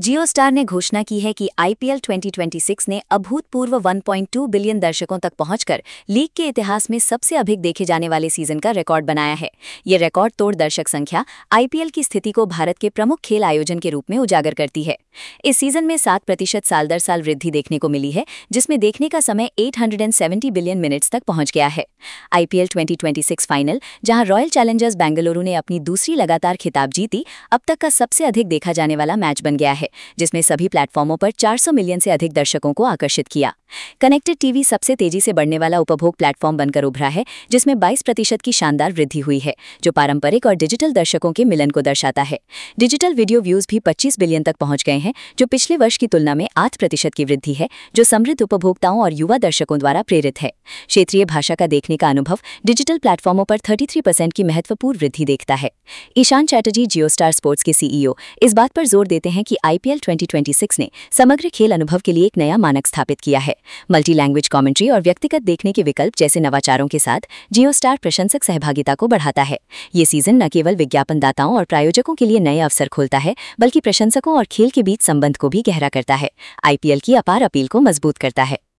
जियो star ने घोषणा की है कि आईपीएल 2026 ने अभूतपूर्व 1.2 बिलियन दर्शकों तक पहुंचकर लीग के इतिहास में सबसे अधिक देखे जाने वाले सीजन का रिकॉर्ड बनाया है। ये रिकॉर्ड तोड़ दर्शक संख्या आईपीएल की स्थिति को भारत के प्रमुख खेल आयोजन के रूप में उजागर करती है। इस सीजन में 7% साल दर साल वृद्धि देखने को मिली है, जिसमें देखने का समय 870 बिलियन मिनट्स तक पहुंच गया है। आईपीएल 2026 फाइनल, जहां रॉयल चैलेंजर्स बेंगलुरु ने अपनी दूसरी लगातार खिताब जीती, अब तक का सबसे अधिक देखा जाने वाला मैच बन गया है, जिसमें सभी प्लेटफॉर्मों पर 400 मिलियन से अधिक दर्शकों को आकर्षित किया। कनेक्टेड टीवी सबसे तेजी से बढ़ने वाला उपभोग प्लेटफॉर्म बनकर उभरा है, जिसमें 22% की शानदार वृद्धि हुई है, जो पारंपरिक और डिजिटल दर्शकों के मिलन को दर्शाता है। डिजिटल वीडियो व्यूज भी 25 बिलियन तक पहुंच गए हैं, जो पिछले वर्ष की तुलना में 8% की वृद्धि है, जो समृद्ध उपभोक्ताओं और युवा दर्शकों द्वारा प्रेरित है। क्षेत्रीय भाषा का देखने का अनुभव डिजिटल प्लेटफॉर्मों पर 33% की महत्वपूर्ण वृद्धि देखता है। ईशान चैटर्जी, जियो स्टार स्पोर्ट्स के सीईओ, इस बात पर जोर देते हैं कि आईपीएल 2026 ने समग्र खेल अनुभव के लिए एक नया मानक स्थापित किया है। मल्टी लैंग्वेज कमेंट्री और व्यक्तिगत देखने के विकल्प जैसे नवाचारों के साथ जियो स्टार प्रशंसक सहभागिता को बढ़ाता है। ये सीजन न केवल विज्ञापनदाताओं और प्रायोजकों के लिए नए अवसर खोलता है, बल्कि प्रशंसकों और खेल के बीच संबंध को भी गहरा करता है। आईपीएल की अपार अपील को मजबूत करता है।